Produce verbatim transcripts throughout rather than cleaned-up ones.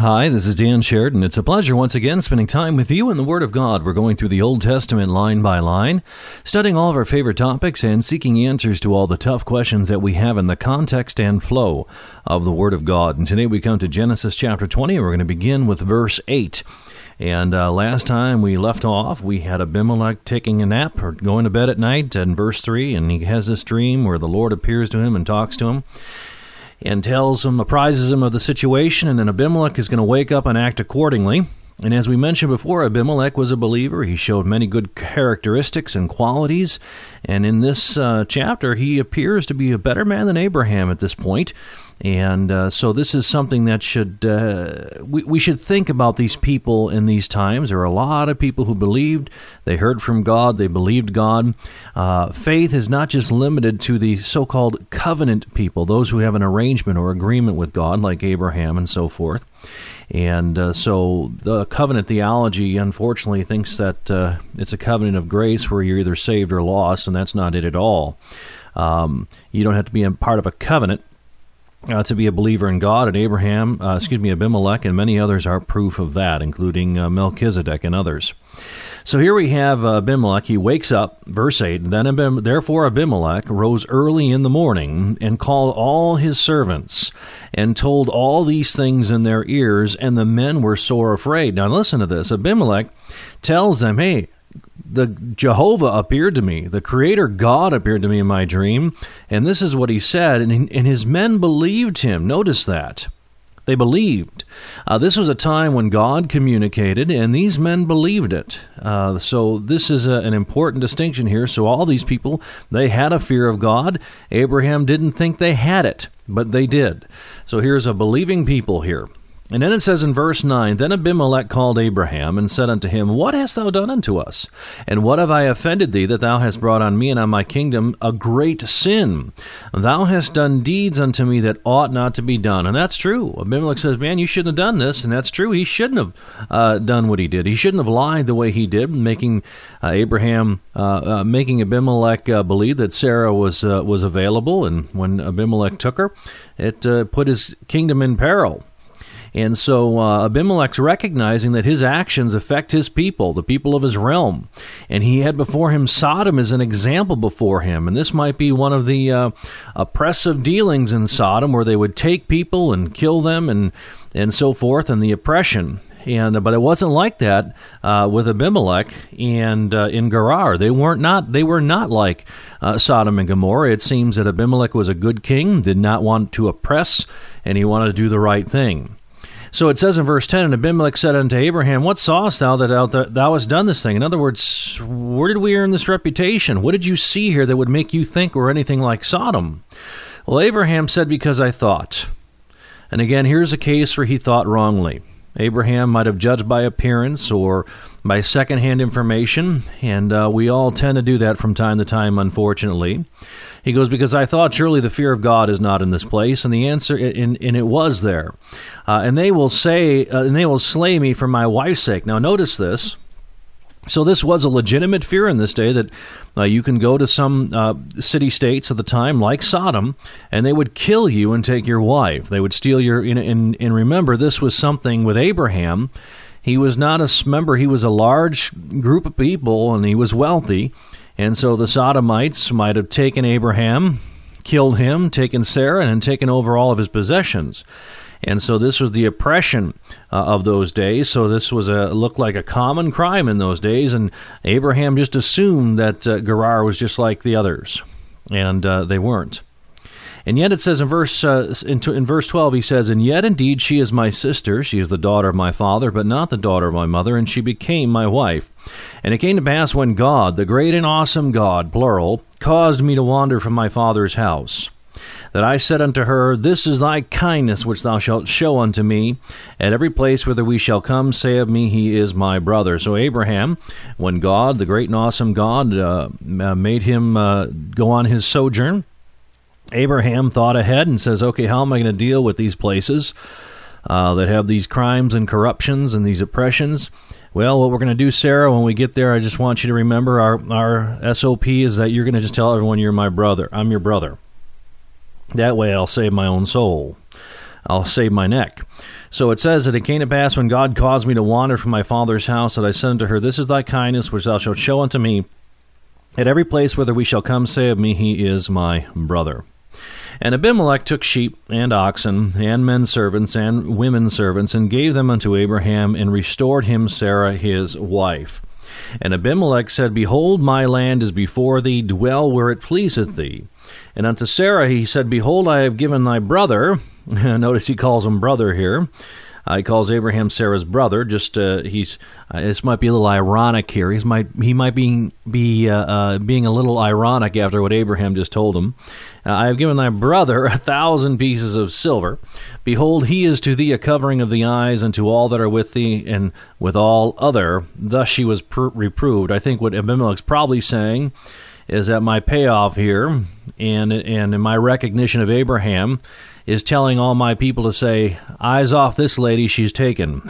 Hi, this is Dan Sheridan. It's a pleasure once again spending time with you in the Word of God. We're going through the Old Testament line by line, studying all of our favorite topics and seeking answers to all the tough questions that we have in the context and flow of the Word of God. And today we come to Genesis chapter twenty, and we're going to begin with verse eight. And uh, last time we left off, we had Abimelech taking a nap or going to bed at night in verse three, and he has this dream where the Lord appears to him and talks to him and tells him, apprises him of the situation, and then Abimelech is going to wake up and act accordingly. And as we mentioned before, Abimelech was a believer. He showed many good characteristics and qualities, and in this uh, chapter, he appears to be a better man than Abraham at this point. And uh, so this is something that should uh, we, we should think about these people in these times. There are a lot of people who believed. They heard from God. They believed God. Uh, faith is not just limited to the so-called covenant people, those who have an arrangement or agreement with God, like Abraham and so forth. And uh, so the covenant theology, unfortunately, thinks that uh, it's a covenant of grace where you're either saved or lost, and that's not it at all. Um, you don't have to be a part of a covenant Uh, to be a believer in God, and Abraham, uh, excuse me, Abimelech, and many others are proof of that, including uh, Melchizedek and others. So here we have uh, Abimelech. He wakes up, verse eight, Then Abim- therefore Abimelech rose early in the morning and called all his servants and told all these things in their ears, and the men were sore afraid. Now listen to this. Abimelech tells them, hey, the Jehovah appeared to me, the Creator God appeared to me in my dream, and this is what he said, and, and his men believed him. Notice that. They believed. Uh, this was a time when God communicated, and these men believed it. Uh, so this is a, an important distinction here. So all these people, they had a fear of God. Abraham didn't think they had it, but they did. So here's a believing people here. And then it says in verse nine, Then Abimelech called Abraham and said unto him, What hast thou done unto us? And what have I offended thee, that thou hast brought on me and on my kingdom a great sin? Thou hast done deeds unto me that ought not to be done. And that's true. Abimelech says, man, you shouldn't have done this. And that's true. He shouldn't have uh, done what he did. He shouldn't have lied the way he did, making uh, Abraham, uh, uh, making Abimelech uh, believe that Sarah was, uh, was available. And when Abimelech took her, it uh, put his kingdom in peril. And so uh, Abimelech's recognizing that his actions affect his people, the people of his realm. And he had before him Sodom as an example before him. And this might be one of the uh, oppressive dealings in Sodom, where they would take people and kill them and, and so forth, and the oppression. And but it wasn't like that uh, with Abimelech and uh, in Gerar. They weren't not. They were not like uh, Sodom and Gomorrah. It seems that Abimelech was a good king, did not want to oppress, and he wanted to do the right thing. So it says in verse ten, And Abimelech said unto Abraham, What sawest thou that thou, that thou hast done this thing? In other words, where did we earn this reputation? What did you see here that would make you think we're anything like Sodom? Well, Abraham said, Because I thought. And again, here's a case where he thought wrongly. Abraham might have judged by appearance or by secondhand information, and uh, we all tend to do that from time to time, unfortunately. He goes, because I thought surely the fear of God is not in this place, and the answer, and, and it was there. Uh, and they will say, uh, and they will slay me for my wife's sake. Now notice this. So this was a legitimate fear in this day, that uh, you can go to some uh, city-states of the time, like Sodom, and they would kill you and take your wife. They would steal your, and, and, and remember, this was something with Abraham. He was not a member, he was a large group of people, and he was wealthy. And so the Sodomites might have taken Abraham, killed him, taken Sarah, and taken over all of his possessions. And so this was the oppression uh, of those days. So this was a looked like a common crime in those days. And Abraham just assumed that uh, Gerar was just like the others, and uh, they weren't. And yet it says in verse uh, in, in verse twelve, he says, And yet indeed she is my sister, she is the daughter of my father, but not the daughter of my mother, and she became my wife. And it came to pass when God, the great and awesome God, plural, caused me to wander from my father's house, that I said unto her, This is thy kindness which thou shalt show unto me. At every place whither we shall come, say of me, He is my brother. So Abraham, when God, the great and awesome God, uh, made him uh, go on his sojourn, Abraham thought ahead and says, okay, how am I going to deal with these places uh, that have these crimes and corruptions and these oppressions? Well, what we're going to do, Sarah, when we get there, I just want you to remember our, our S O P is that you're going to just tell everyone you're my brother. I'm your brother. That way I'll save my own soul. I'll save my neck. So it says that it came to pass when God caused me to wander from my father's house that I said unto her, This is thy kindness which thou shalt show unto me. At every place whither we shall come, say of me, He is my brother. And Abimelech took sheep and oxen, and men servants, and women servants, and gave them unto Abraham, and restored him Sarah his wife. And Abimelech said, Behold, my land is before thee, dwell where it pleaseth thee. And unto Sarah he said, Behold, I have given thy brother, notice he calls him brother here, Uh, he calls Abraham Sarah's brother. Just uh, he's uh, this might be a little ironic here. He's might he might be be uh, uh, being a little ironic after what Abraham just told him. Uh, I have given thy brother a thousand pieces of silver. Behold, he is to thee a covering of the eyes, and to all that are with thee, and with all other. Thus she was pr- reproved. I think what Abimelech's probably saying is that my payoff here, and and in my recognition of Abraham, is telling all my people to say, eyes off this lady, she's taken.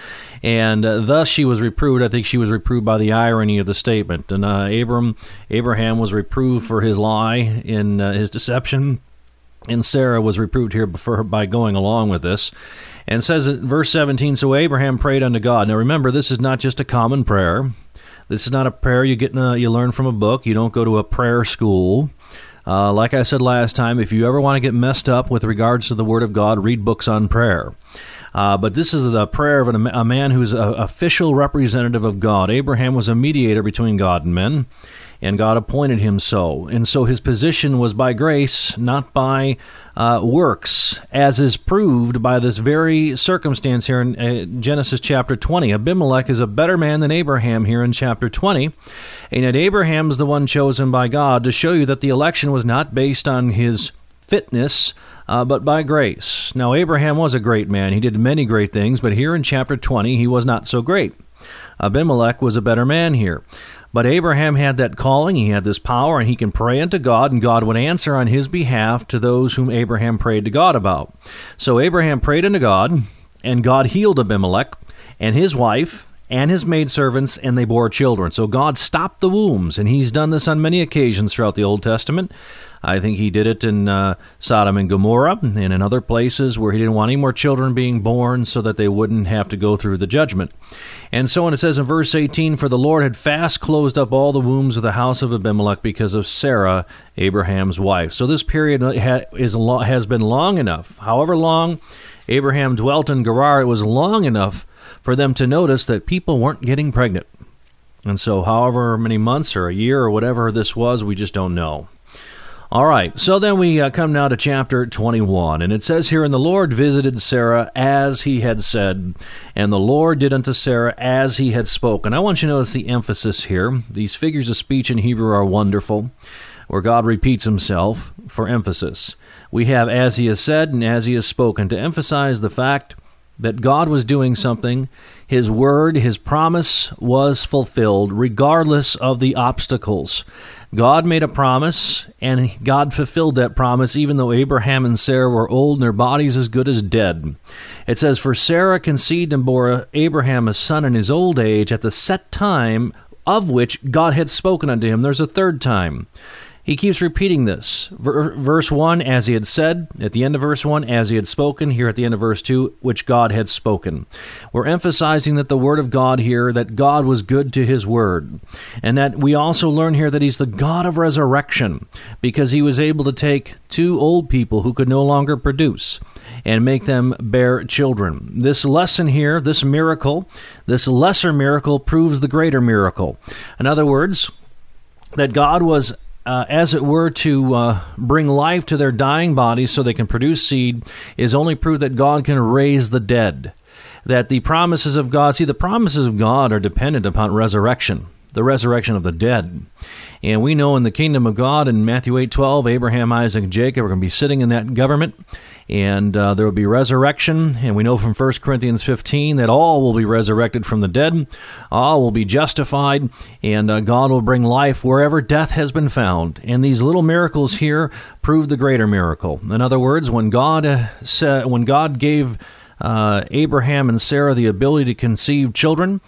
and uh, thus she was reproved. I think she was reproved by the irony of the statement. And uh, Abram, Abraham was reproved for his lie in uh, his deception, and Sarah was reproved here for, by going along with this. And says in verse seventeen, So Abraham prayed unto God. Now remember, this is not just a common prayer. This is not a prayer you get in a, you learn from a book. You don't go to a prayer school. Uh, like I said last time, if you ever want to get messed up with regards to the Word of God, read books on prayer. Uh, but this is the prayer of an, a man who's an official representative of God. Abraham was a mediator between God and men, and God appointed him so. And so his position was by grace, not by uh, works, as is proved by this very circumstance here in uh, Genesis chapter twenty. Abimelech is a better man than Abraham here in chapter twenty. And yet Abraham's the one chosen by God to show you that the election was not based on his fitness, uh, but by grace. Now, Abraham was a great man. He did many great things, but here in chapter twenty, he was not so great. Abimelech was a better man here. But Abraham had that calling, he had this power, and he can pray unto God, and God would answer on his behalf to those whom Abraham prayed to God about. So Abraham prayed unto God, and God healed Abimelech and his wife and his maidservants, and they bore children. So God stopped the wombs, and he's done this on many occasions throughout the Old Testament. I think he did it in uh, Sodom and Gomorrah and in other places where he didn't want any more children being born so that they wouldn't have to go through the judgment. And so when it says in verse eighteen, For the Lord had fast closed up all the wombs of the house of Abimelech because of Sarah, Abraham's wife. So this period is has been long enough. However long Abraham dwelt in Gerar, it was long enough for them to notice that people weren't getting pregnant. And so however many months or a year or whatever this was, we just don't know. All right, so then we uh, come now to chapter twenty-one, and it says here, And the Lord visited Sarah as he had said, and the Lord did unto Sarah as he had spoken. I want you to notice the emphasis here. These figures of speech in Hebrew are wonderful, where God repeats himself for emphasis. We have as he has said and as he has spoken to emphasize the fact that God was doing something. His word, his promise was fulfilled regardless of the obstacles. God made a promise, and God fulfilled that promise even though Abraham and Sarah were old and their bodies as good as dead. It says, For Sarah conceived and bore Abraham a son in his old age at the set time of which God had spoken unto him. There's a third time. He keeps repeating this. Verse one, as he had said. At the end of verse one, as he had spoken. Here at the end of verse two, which God had spoken. We're emphasizing that the word of God here, that God was good to his word. And that we also learn here that he's the God of resurrection, because he was able to take two old people who could no longer produce and make them bear children. This lesson here, this miracle, this lesser miracle proves the greater miracle. In other words, that God was Uh, as it were, to uh, bring life to their dying bodies so they can produce seed, is only proof that God can raise the dead. That the promises of God, see, the promises of God are dependent upon resurrection, the resurrection of the dead. And we know in the kingdom of God, in Matthew eight twelve, Abraham, Isaac, and Jacob are going to be sitting in that government, and uh, there will be resurrection. And we know from First Corinthians fifteen that all will be resurrected from the dead, all will be justified, and uh, God will bring life wherever death has been found. And these little miracles here prove the greater miracle. In other words, when God uh, said, when God gave uh, Abraham and Sarah the ability to conceive children,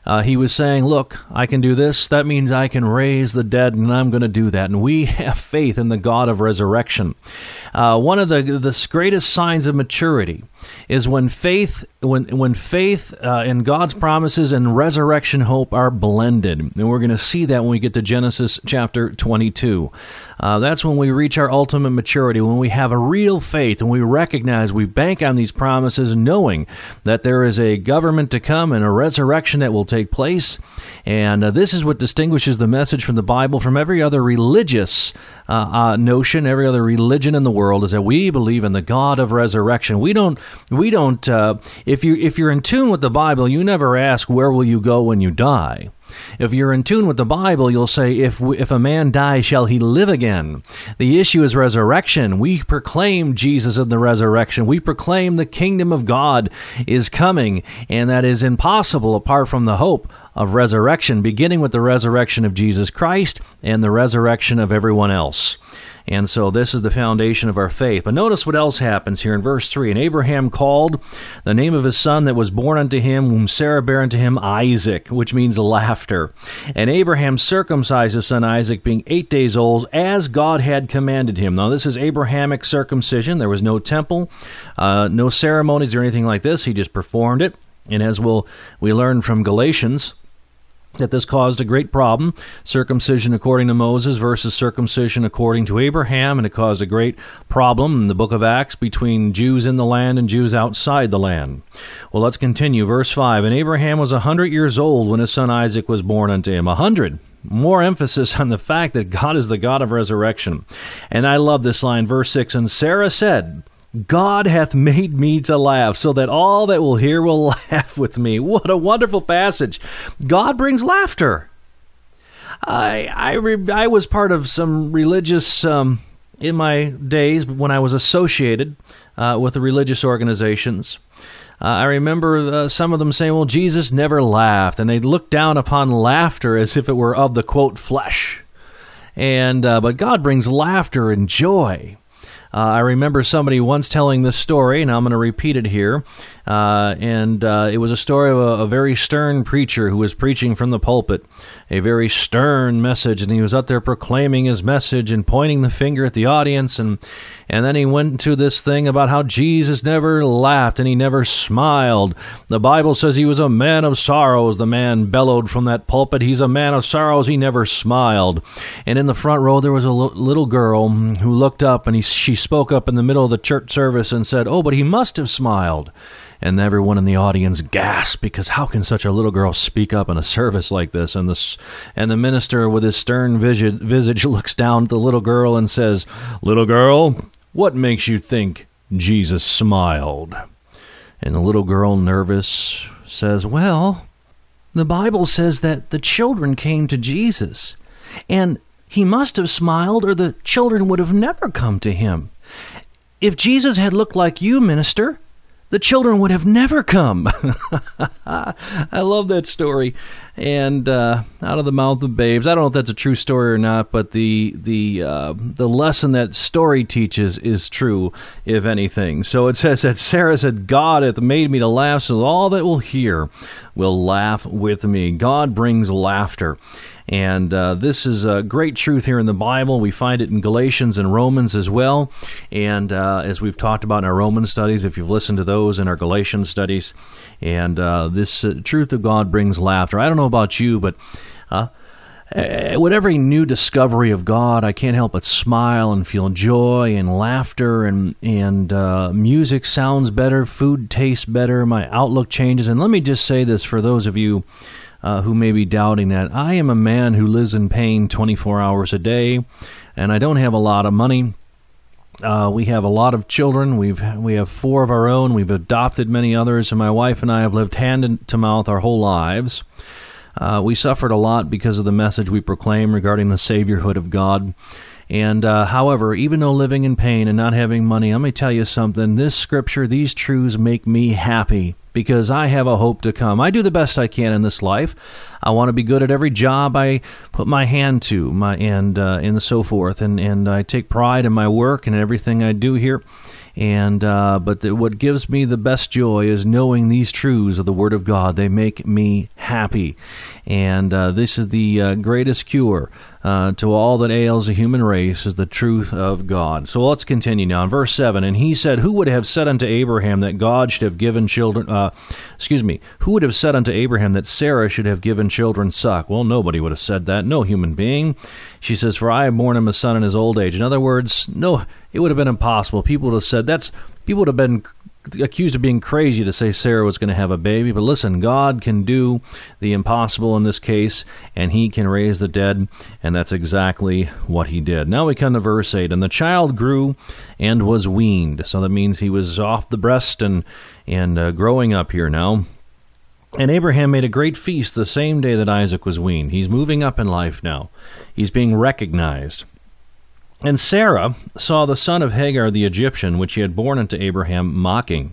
Uh, he was saying, look, I can do this. That means I can raise the dead, and I'm going to do that. And we have faith in the God of resurrection. Uh, one of the the greatest signs of maturity is when faith, when when faith uh, in God's promises and resurrection hope are blended. And we're going to see that when we get to Genesis chapter twenty-two. Uh, that's when we reach our ultimate maturity, when we have a real faith and we recognize, we bank on these promises, knowing that there is a government to come and a resurrection that will take place. And uh, this is what distinguishes the message from the Bible from every other religious uh, uh, notion, every other religion in the world, is that we believe in the God of resurrection. We don't, we don't. Uh, if you if you're in tune with the Bible, you never ask, where will you go when you die? If you're in tune with the Bible, you'll say, if if a man die, shall he live again? The issue is resurrection. We proclaim Jesus in the resurrection. We proclaim the kingdom of God is coming, and that is impossible apart from the hope of resurrection, beginning with the resurrection of Jesus Christ and the resurrection of everyone else. And so this is the foundation of our faith. But notice what else happens here in verse three. And Abraham called the name of his son that was born unto him, whom Sarah bare unto him, Isaac, which means laughter. And Abraham circumcised his son Isaac, being eight days old, as God had commanded him. Now this is Abrahamic circumcision. There was no temple, uh, no ceremonies or anything like this. He just performed it. And as we'll, we learn from Galatians, that this caused a great problem, circumcision according to Moses versus circumcision according to Abraham, and it caused a great problem in the book of Acts between Jews in the land and Jews outside the land. Well, let's continue. Verse five, and Abraham was a hundred years old when his son Isaac was born unto him. A hundred. More emphasis on the fact that God is the God of resurrection. And I love this line, verse six, and Sarah said, God hath made me to laugh, so that all that will hear will laugh with me. What a wonderful passage. God brings laughter. I I, re, I was part of some religious, um, in my days when I was associated uh, with the religious organizations. Uh, I remember uh, some of them saying, well, Jesus never laughed, and they looked down upon laughter as if it were of the, quote, flesh. And uh, but God brings laughter and joy. Uh, I remember somebody once telling this story, and I'm going to repeat it here. Uh, and uh, it was a story of a, a very stern preacher who was preaching from the pulpit, a very stern message, and he was out there proclaiming his message and pointing the finger at the audience, and and then he went into this thing about how Jesus never laughed and he never smiled. The Bible says he was a man of sorrows. The man bellowed from that pulpit, he's a man of sorrows, he never smiled. And in the front row there was a l- little girl who looked up, and he, she spoke up in the middle of the church service and said, oh, but he must have smiled. And everyone in the audience gasped, because how can such a little girl speak up in a service like this? And the, and the minister with his stern visage, visage looks down at the little girl and says, little girl, what makes you think Jesus smiled? And the little girl, nervous, says, well, the Bible says that the children came to Jesus, and he must have smiled or the children would have never come to him. If Jesus had looked like you, minister, the children would have never come. I love that story. And uh, out of the mouth of babes. I don't know if that's a true story or not, but the the uh, the lesson that story teaches is true, if anything. So it says that Sarah said, God hath made me to laugh, so all that will hear will laugh with me. God brings laughter. And uh, this is a great truth here in the Bible. We find it in Galatians and Romans as well. And uh, as we've talked about in our Roman studies, if you've listened to those in our Galatian studies, and uh, this uh, truth of God brings laughter. I don't know about you, but uh, with every new discovery of God, I can't help but smile and feel joy and laughter, and, and uh, music sounds better, food tastes better, my outlook changes. And let me just say this for those of you Uh, who may be doubting that. I am a man who lives in pain twenty-four hours a day, and I don't have a lot of money. Uh, we have a lot of children. We've we have four of our own. We've adopted many others, and my wife and I have lived hand to mouth our whole lives. Uh, we suffered a lot because of the message we proclaim regarding the Saviorhood of God. And uh, however, even though living in pain and not having money, let me tell you something. This scripture, these truths make me happy, because I have a hope to come. I do the best I can in this life. I want to be good at every job I put my hand to, my and uh, and so forth. And, and I take pride in my work and everything I do here. And uh, but the, what gives me the best joy is knowing these truths of the Word of God. They make me happy. And uh, this is the uh, greatest cure uh, to all that ails the human race, is the truth of God. So let's continue now. In verse seven, and he said, who would have said unto Abraham that God should have given children, uh, excuse me, who would have said unto Abraham that Sarah should have given children suck? Well, nobody would have said that, no human being. She says, for I have borne him a son in his old age. In other words, no, it would have been impossible. People would have said, that's, people would have been accused of being crazy to say Sarah was going to have a baby. But listen, God can do the impossible in this case, and he can raise the dead, and that's exactly what he did. Now we come to verse eight, and the child grew and was weaned. So that means he was off the breast and, and uh, growing up here now. And Abraham made a great feast the same day that Isaac was weaned. He's moving up in life now. He's being recognized. And Sarah saw the son of Hagar the Egyptian, which he had borne unto Abraham, mocking.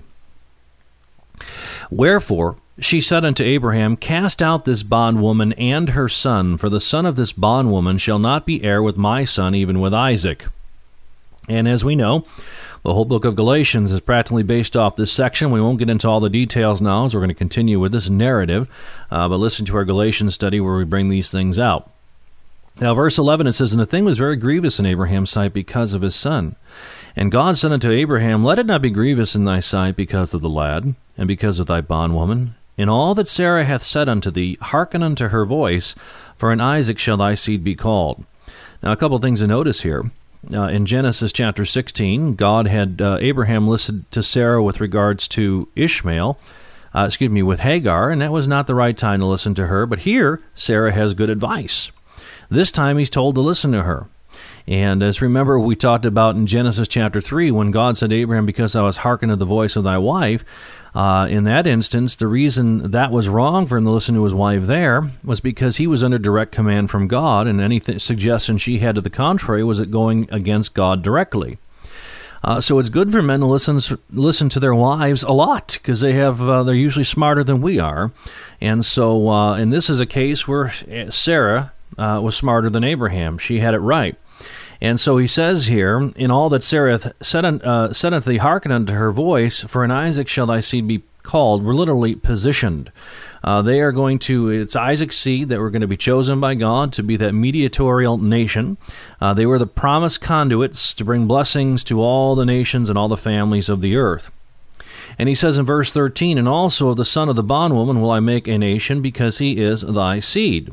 Wherefore she said unto Abraham, cast out this bondwoman and her son, for the son of this bondwoman shall not be heir with my son, even with Isaac. And as we know, the whole book of Galatians is practically based off this section. We won't get into all the details now, as we're going to continue with this narrative, uh, but listen to our Galatians study where we bring these things out. Now, verse eleven, it says, and the thing was very grievous in Abraham's sight because of his son. And God said unto Abraham, let it not be grievous in thy sight because of the lad, and because of thy bondwoman. In all that Sarah hath said unto thee, hearken unto her voice, for in Isaac shall thy seed be called. Now, a couple of things to notice here. Uh, in Genesis chapter sixteen, God had uh, Abraham listened to Sarah with regards to Ishmael, uh, excuse me, with Hagar, and that was not the right time to listen to her. But here, Sarah has good advice. This time he's told to listen to her. And as remember, we talked about in Genesis chapter three, when God said to Abraham, because I was hearkened to the voice of thy wife, uh, in that instance, the reason that was wrong for him to listen to his wife there was because he was under direct command from God, and any th- suggestion she had to the contrary was it going against God directly. Uh, so it's good for men to listen listen to their wives a lot, because they have uh, they're usually smarter than we are. And so, uh, and this is a case where Sarah Uh, was smarter than Abraham. She had it right. And so he says here, in all that Sarah said, uh, said unto thee, hearken unto her voice, for in Isaac shall thy seed be called. We're literally positioned. Uh, they are going to, it's Isaac's seed that were going to be chosen by God to be that mediatorial nation. Uh, they were the promised conduits to bring blessings to all the nations and all the families of the earth. And he says in verse thirteen, and also of the son of the bondwoman will I make a nation, because he is thy seed.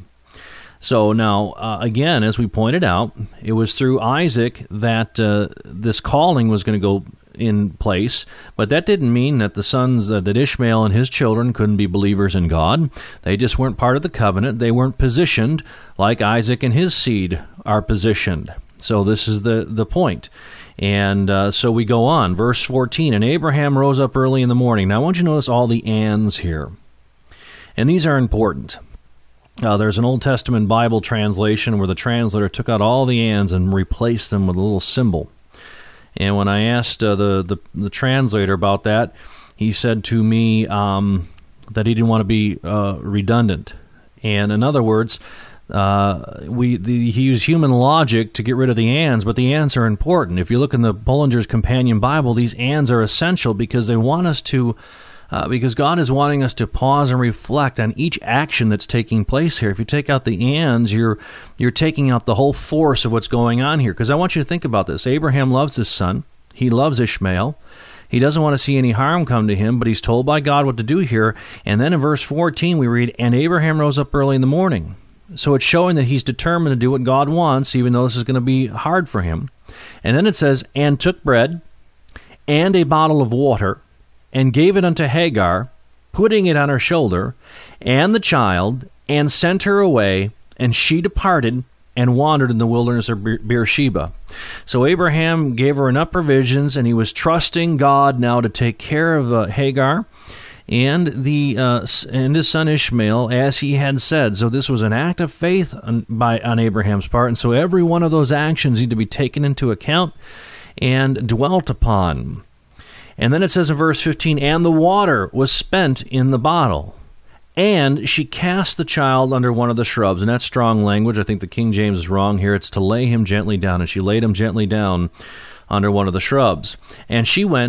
So now, uh, again, as we pointed out, it was through Isaac that uh, this calling was going to go in place, but that didn't mean that the sons, uh, that Ishmael and his children couldn't be believers in God. They just weren't part of the covenant. They weren't positioned like Isaac and his seed are positioned. So this is the, the point. And uh, so we go on. Verse fourteen, and Abraham rose up early in the morning. Now I want you to notice all the ands here. And these are important. Uh, there's an Old Testament Bible translation where the translator took out all the ands and replaced them with a little symbol. And when I asked uh, the, the the translator about that, he said to me um, that he didn't want to be uh, redundant. And in other words, uh, we the, he used human logic to get rid of the ands, but the ands are important. If you look in the Bullinger's Companion Bible, these ands are essential because they want us to Uh, because God is wanting us to pause and reflect on each action that's taking place here. If you take out the ands, you're you're taking out the whole force of what's going on here. Because I want you to think about this. Abraham loves his son. He loves Ishmael. He doesn't want to see any harm come to him, but he's told by God what to do here. And then in verse fourteen, we read, and Abraham rose up early in the morning. So it's showing that he's determined to do what God wants, even though this is going to be hard for him. And then it says, and took bread and a bottle of water, and gave it unto Hagar, putting it on her shoulder, and the child, and sent her away, and she departed, and wandered in the wilderness of Beersheba. So Abraham gave her enough provisions, and he was trusting God now to take care of uh, Hagar and the uh, and his son Ishmael, as he had said. So this was an act of faith on, by on Abraham's part, and so every one of those actions need to be taken into account and dwelt upon. And then it says in verse fifteen, and the water was spent in the bottle, and she cast the child under one of the shrubs. And that's strong language. I think the King James is wrong here. It's to lay him gently down, and she laid him gently down under one of the shrubs. And she went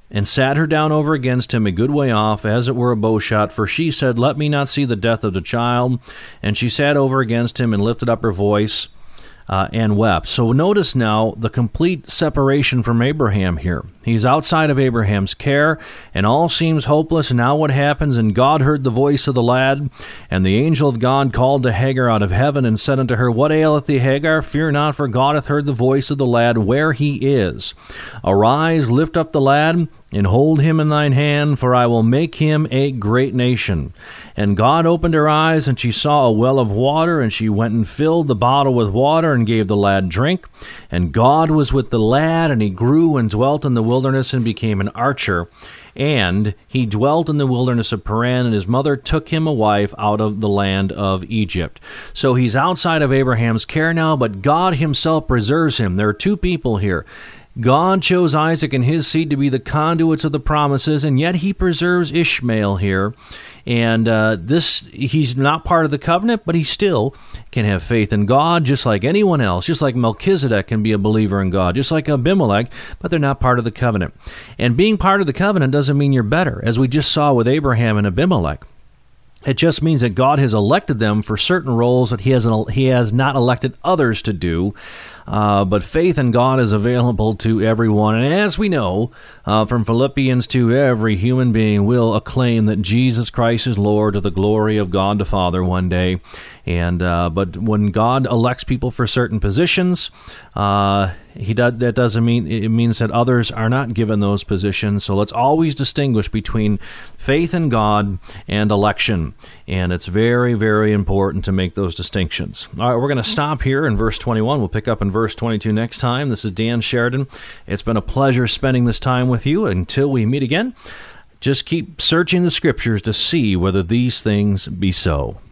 and sat her down over against him a good way off, as it were a bowshot. For she said, Let me not see the death of the child. And she sat over against him and lifted up her voice uh, and wept. So notice now the complete separation from Abraham here. He's outside of Abraham's care, and all seems hopeless. And now what happens? And God heard the voice of the lad, and the angel of God called to Hagar out of heaven, and said unto her, What aileth thee, Hagar? Fear not, for God hath heard the voice of the lad where he is. Arise, lift up the lad, and hold him in thine hand, for I will make him a great nation. And God opened her eyes, and she saw a well of water, and she went and filled the bottle with water, and gave the lad drink. And God was with the lad, and he grew and dwelt in the wilderness, and became an archer. And he dwelt in the wilderness of Paran, and his mother took him a wife out of the land of Egypt. So he's outside of Abraham's care now, but God himself preserves him. There are two people here. God chose Isaac and his seed to be the conduits of the promises, and yet he preserves Ishmael here. And uh, this, he's not part of the covenant, but he still can have faith in God, just like anyone else, just like Melchizedek can be a believer in God, just like Abimelech, but they're not part of the covenant. And being part of the covenant doesn't mean you're better, as we just saw with Abraham and Abimelech. It just means that God has elected them for certain roles that he has, he has not elected others to do. Uh, but faith in God is available to everyone. And as we know uh, from Philippians two, every human being will acclaim that Jesus Christ is Lord to the glory of God the Father one day. And uh, but when God elects people for certain positions, uh, he does, that doesn't mean it means that others are not given those positions. So let's always distinguish between faith in God and election, and it's very, very important to make those distinctions. All right, we're going to stop here in verse twenty-one. We'll pick up in verse twenty-two next time. This is Dan Sheridan. It's been a pleasure spending this time with you. Until we meet again, just keep searching the Scriptures to see whether these things be so.